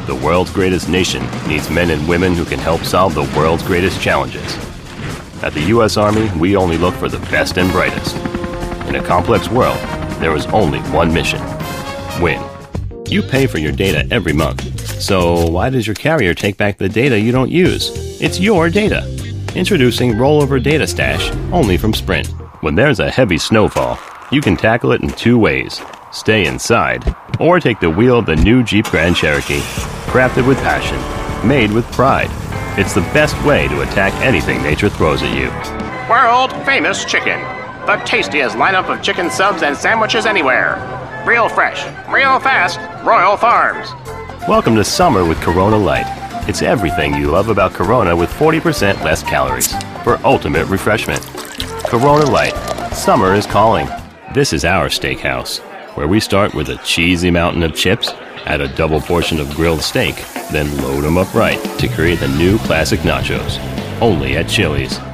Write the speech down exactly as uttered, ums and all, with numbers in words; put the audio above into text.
The world's greatest nation needs men and women who can help solve the world's greatest challenges. At the U S Army, we only look for the best and brightest. In a complex world, there is only one mission: win. You pay for your data every month, so why does your carrier take back the data you don't use? It's your data. Introducing Rollover Data Stash, only from Sprint. When there's a heavy snowfall, you can tackle it in two ways: stay inside, or take the wheel of the new Jeep Grand Cherokee. Crafted with passion, made with pride. It's the best way to attack anything nature throws at you. World famous chicken. The tastiest lineup of chicken subs and sandwiches anywhere. Real fresh, real fast, Royal Farms. Welcome to summer with Corona Light. It's everything you love about Corona with forty percent less calories for ultimate refreshment. Corona Light. Summer is calling. This is our steakhouse, where we start with a cheesy mountain of chips, add a double portion of grilled steak, then load them up right to create the new classic nachos. Only at Chili's.